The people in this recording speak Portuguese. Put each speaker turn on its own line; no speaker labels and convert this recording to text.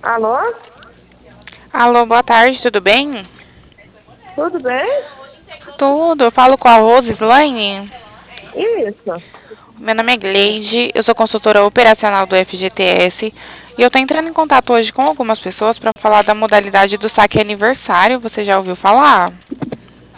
Alô?
Alô, boa tarde, tudo bem?
Tudo bem?
Tudo, eu falo com a Rose Slane.
Isso.
Meu nome é Gleide, eu sou consultora operacional do FGTS e eu tô entrando em contato hoje com algumas pessoas para falar da modalidade do saque aniversário. Você já ouviu falar?